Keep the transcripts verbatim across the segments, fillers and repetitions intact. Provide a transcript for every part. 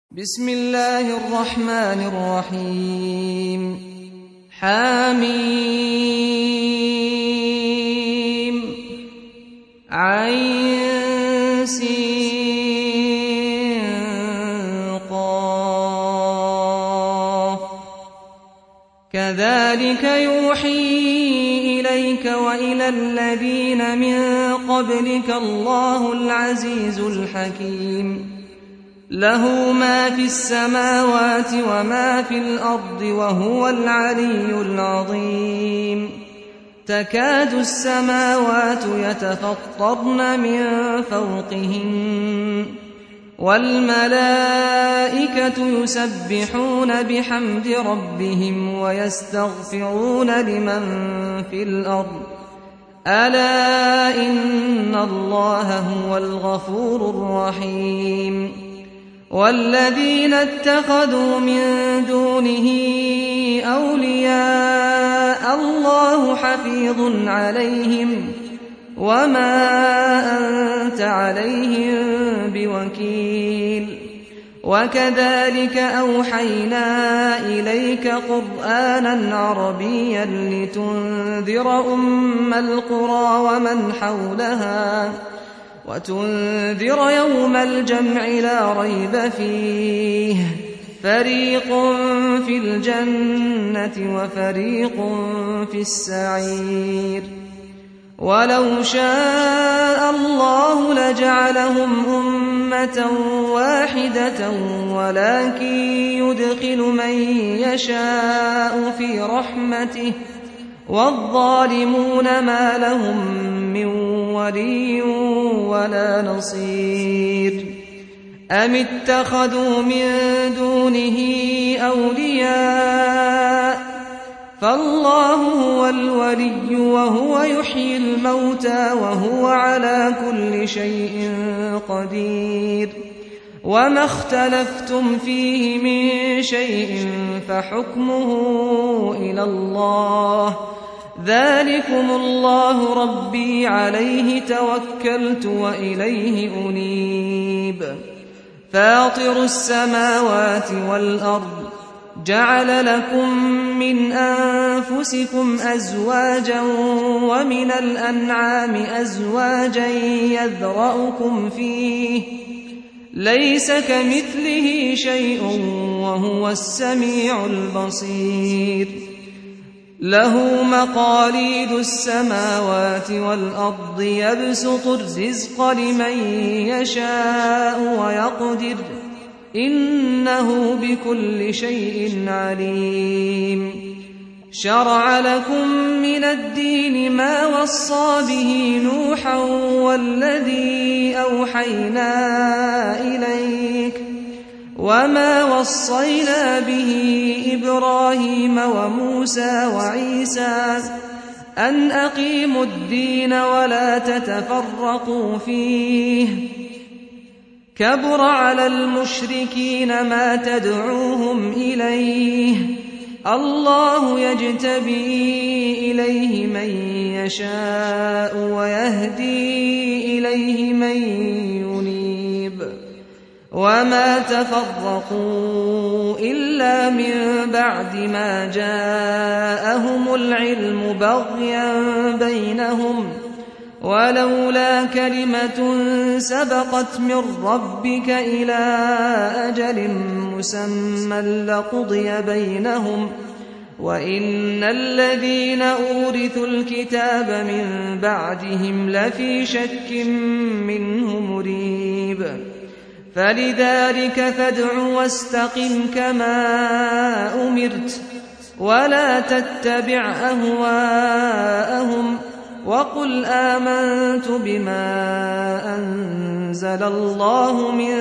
بسم الله الرحمن الرحيم حميم عين سين قاف كذلك يوحي إليك وإلى الذين من قبلك الله العزيز الحكيم له ما في السماوات وما في الأرض وهو العلي العظيم تكاد السماوات يتفطرن من فوقهن والملائكة يسبحون بحمد ربهم ويستغفرون لمن في الأرض ألا إن الله هو الغفور الرحيم والذين اتخذوا من دونه أولياء الله حفيظ عليهم وما أنت عليهم بوكيل وكذلك أوحينا إليك قرآنا عربيا لتنذر أم القرى ومن حولها وتنذر يوم الجمع لا ريب فيه فريق في الجنة وفريق في السعير ولو شاء الله لجعلهم أمة واحدة ولكن يدخل من يشاء في رحمته والظالمون ما لهم من ولي ولا نصير أم اتخذوا من دونه أولياء فالله هو الولي وهو يحيي الموتى وهو على كل شيء قدير وما اختلفتم فيه من شيء فحكمه إلى الله ذلكم الله ربي عليه توكلت وإليه أنيب فاطر السماوات والأرض جعل لكم من أنفسكم أزواجا ومن الأنعام أزواجا يذرأكم فيه ليس كمثله شيء وهو السميع البصير له مقاليد السماوات والأرض يبسط الرزق لمن يشاء ويقدر إنه بكل شيء عليم شرع لكم من الدين ما وصى به نوحا والذي أوحينا إليك وما وصينا به إبراهيم وموسى وعيسى أن أقيموا الدين ولا تتفرقوا فيه كبر على المشركين ما تدعوهم إليه الله يجتبي إليه من يشاء ويهدي إليه من ينيب وما تفرقوا إلا من بعد ما جاءهم العلم بغيا بينهم ولولا كلمة سبقت من ربك إلى أجل مسمى لقضي بينهم وإن الذين أورثوا الكتاب من بعدهم لفي شك منه مريب فلذلك فادع واستقم كما أمرت ولا تتبع أهواءهم وقل آمنت بما أنزل الله من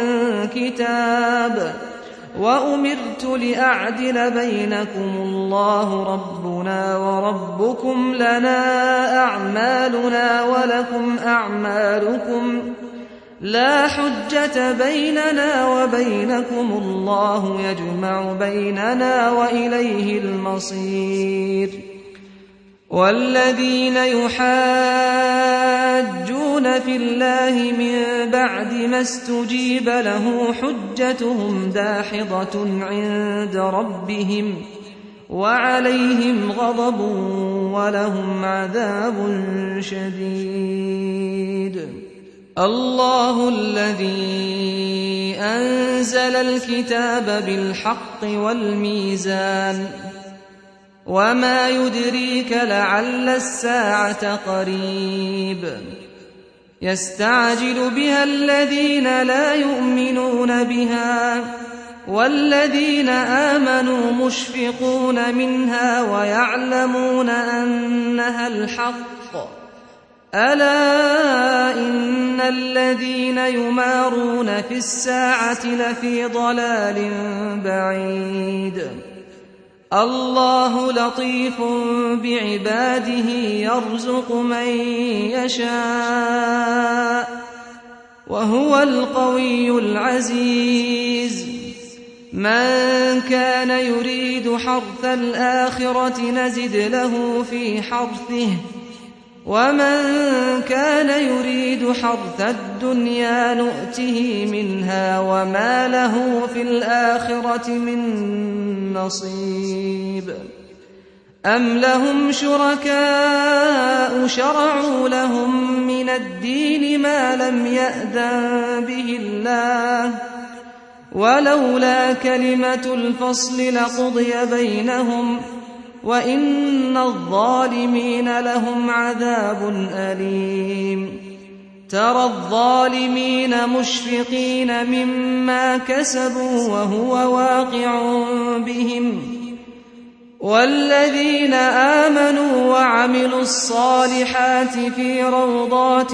كتاب وأمرت لأعدل بينكم الله ربنا وربكم لنا أعمالنا ولكم أعمالكم لا حجة بيننا وبينكم الله يجمع بيننا وإليه المصير والذين يحاجون في الله من بعد ما استجيب له حجتهم داحضة عند ربهم وعليهم غضب ولهم عذاب شديد. الله الذي أنزل الكتاب بالحق والميزان وما يدريك لعل الساعة قريب يستعجل بها الذين لا يؤمنون بها والذين آمنوا مشفقون منها ويعلمون أنها الحق ألا إن الذين يمارون في الساعة لفي ضلال بعيد. الله لطيف بعباده يرزق من يشاء وهو القوي العزيز. من كان يريد حرث الآخرة نزد له في حرثه ومن كان يريد حرث الدنيا نؤته منها وما له في الآخرة من نصيب. أم لهم شركاء شرعوا لهم من الدين ما لم يأذن به الله ولولا كلمة الفصل لقضي بينهم وإن الظالمين لهم عذاب أليم. ترى الظالمين مشفقين مما كسبوا وهو واقع بهم والذين آمنوا وعملوا الصالحات في روضات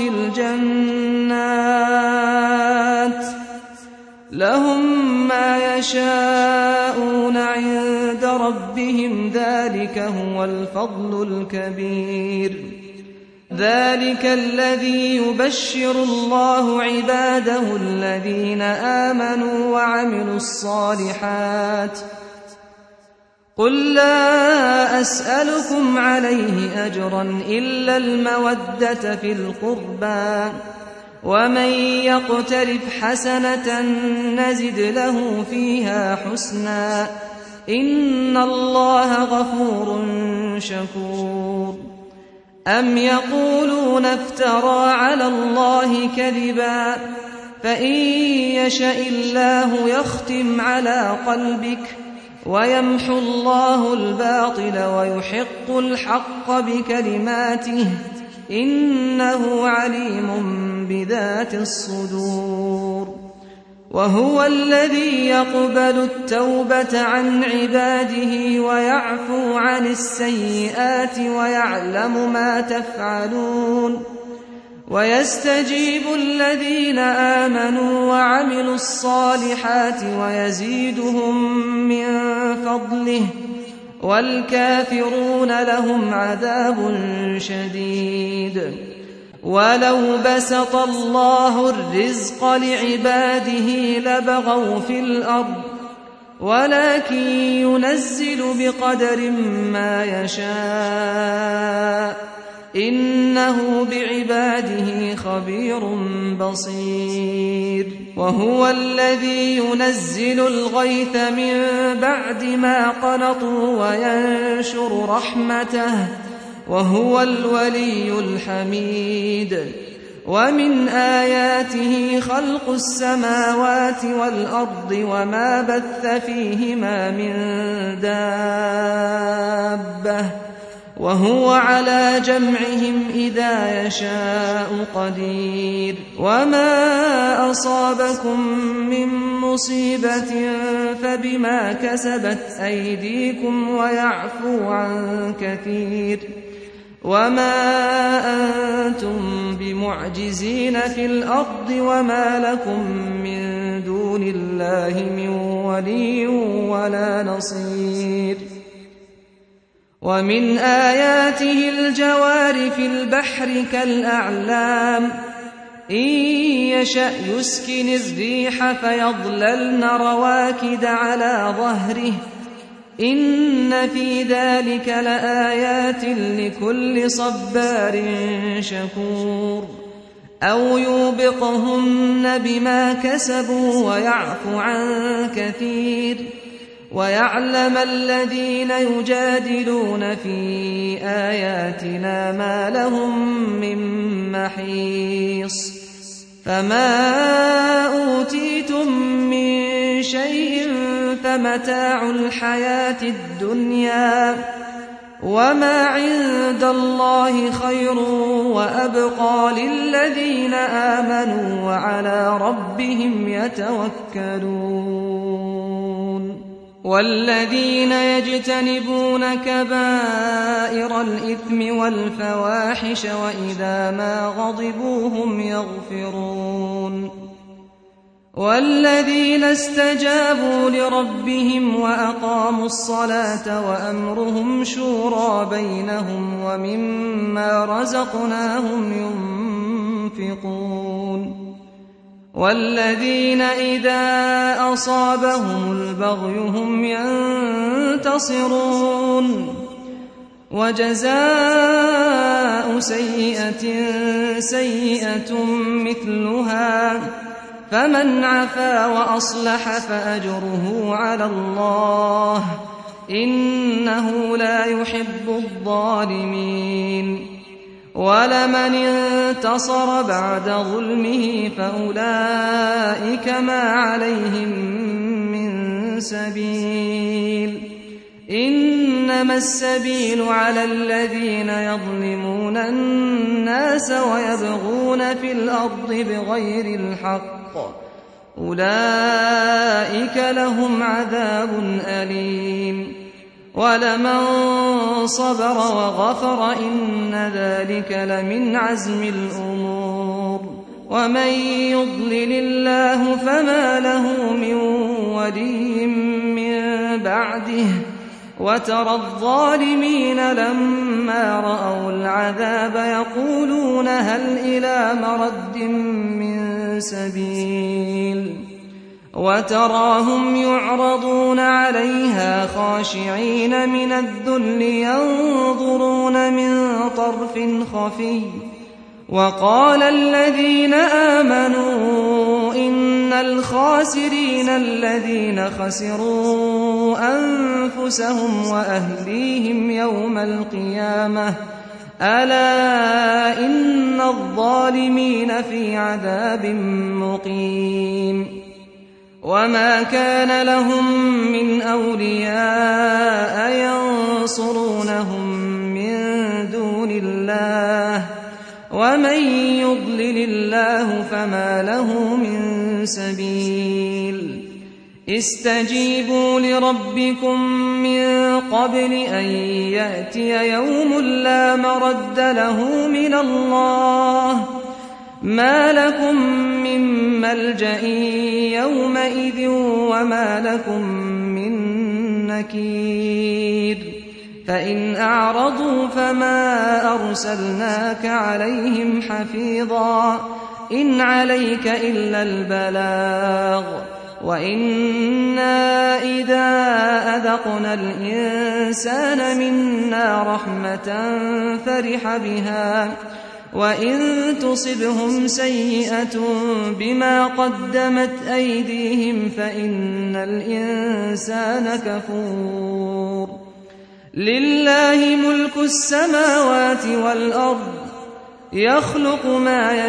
الجنات لهم ما يشاءون عند ربهم ذلك هو الفضل الكبير. ذلك الذي يبشر الله عباده الذين آمنوا وعملوا الصالحات. قل لا أسألكم عليه أجرا إلا المودة في القربى ومن يقترف حسنة نزد له فيها حسنا إن الله غفور شكور. أم يقولون افترى على الله كذبا فإن يشاء الله يختم على قلبك ويمحو الله الباطل ويحق الحق بكلماته إنه عليم بذات الصدور. وهو الذي يقبل التوبة عن عباده ويعفو عن السيئات ويعلم ما تفعلون ويستجيب الذين آمنوا وعملوا الصالحات ويزيدهم من فضله والكافرون لهم عذاب شديد. ولو بسط الله الرزق لعباده لبغوا في الأرض ولكن ينزل بقدر ما يشاء إنه بعباده خبير بصير. وهو الذي ينزل الغيث من بعد ما قنطوا وينشر رحمته وهو الولي الحميد. ومن آياته خلق السماوات والأرض وما بث فيهما من دابة وهو على جمعهم إذا يشاء قدير. وما أصابكم من مصيبة فبما كسبت أيديكم ويعفو عن كثير. وما أنتم بمعجزين في الأرض وما لكم من دون الله من ولي ولا نصير. ومن آياته الجوار في البحر كالأعلام إن يشأ يسكن الريح فيظللن رواكد على ظهره إن في ذلك لآيات لكل صبار شكور أو يوبقهن بما كسبوا ويعفو عن كثير ويعلم الذين يجادلون في آياتنا ما لهم من محيص فما أوتيتم من شيء فمتاع الحياة الدنيا وما عند الله خير وأبقى للذين آمنوا وعلى ربهم يتوكلون والذين يجتنبون كبائر الإثم والفواحش وإذا ما غضبوا هم يغفرون والذين استجابوا لربهم وأقاموا الصلاة وأمرهم شورى بينهم ومما رزقناهم ينفقون والذين إذا أصابهم البغي هم ينتصرون وجزاء سيئة سيئة مثلها فمن عفا وأصلح فأجره على الله إنه لا يحب الظالمين ولمن انتصر بعد ظلمه فأولئك ما عليهم من سبيل إنما السبيل على الذين يظلمون الناس ويبغون في الأرض بغير الحق أولئك لهم عذاب أليم ولمن صبر وغفر إن ذلك لمن عزم الأمور ومن يضلل الله فما له من ولي من بعده وترى الظالمين لما رأوا العذاب يقولون هل إلى مرد من سبيل وتراهم يعرضون عليها خاشعين من الذل ينظرون من طرف خفي وقال الذين آمنوا إن الخاسرين الذين خسروا أنفسهم وأهليهم يوم القيامة ألا إن الظالمين في عذاب مقيم وما كان لهم من أولياء ينصرونهم من دون الله ومن يضلل الله فما له من سبيل استجيبوا لربكم من قبل أن يأتي يوم لا مرد له من الله ما لكم من ملجأ يومئذ وما لكم من نكير فإن أعرضوا فما أرسلناك عليهم حفيظا إن عليك إلا البلاغ وإنا إذا أذقنا الإنسان منا رحمة فرح بها وإن تصبهم سيئة بما قدمت أيديهم فإن الإنسان كفور لله ملك السماوات والأرض يخلق ما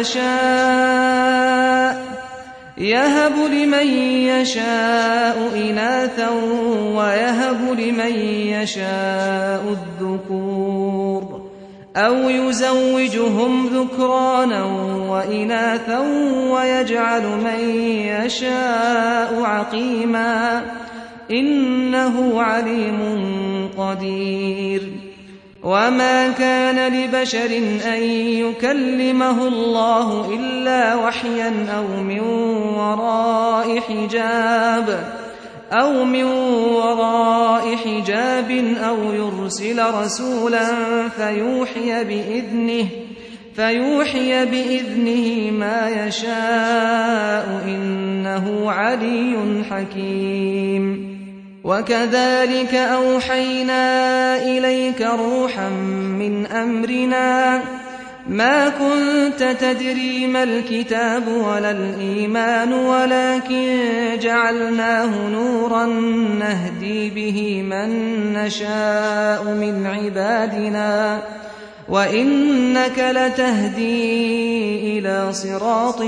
يشاء يهب لمن يشاء إناثا ويهب لمن يشاء الذكور أو يزوجهم ذكرانا وإناثا ويجعل من يشاء عقيما إنه عليم قدير وما كان لبشر أن يكلمه الله إلا وحيا أو من وراء حجاب أو من وراء حجاب أو يرسل رسولا فيوحي بإذنه فيوحي بإذنه ما يشاء إنه علي حكيم وكذلك أوحينا إليك روحا من أمرنا ما كنت تدري ما الكتاب ولا الإيمان ولكن جعلناه نورا نهدي به من نشاء من عبادنا وإنك لتهدي إلى صراط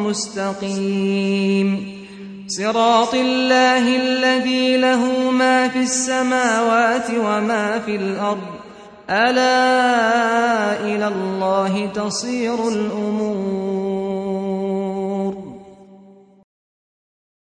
مستقيم صراط الله الذي له ما في السماوات وما في الأرض ألا إلى الله تصير الأمور